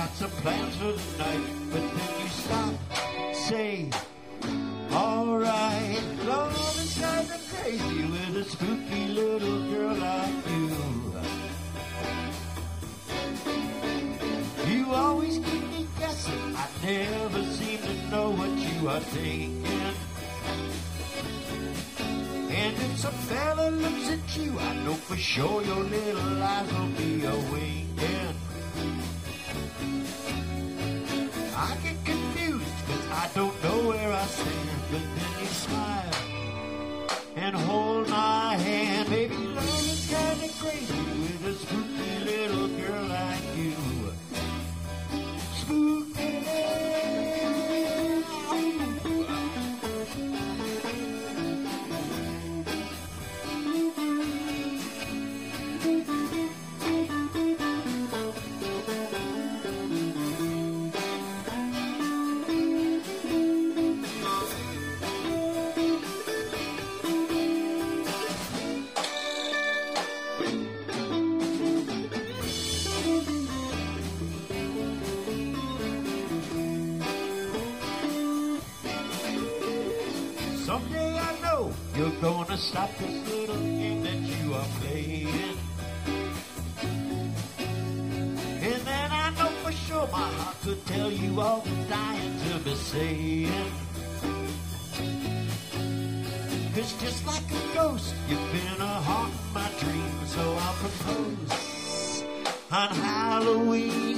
got some plans for the night, but then you stop, say, alright. Love is kinda crazy with a spooky little girl like you. You always keep me guessing, I never seem to know what you are thinking. And if some fella looks at you, I know for sure your little eyes will be a-winking. I get confused, cause I don't know where I stand, but then you smile and hold my hand. Baby, love is kinda crazy with a spooky little girl like you. Spooky. Someday I know you're gonna stop this little game that you are playing. And then I know for sure my heart could tell you all the dying to be saying. Cause just like a ghost, you've been a haunt my dreams, so I'll propose on Halloween.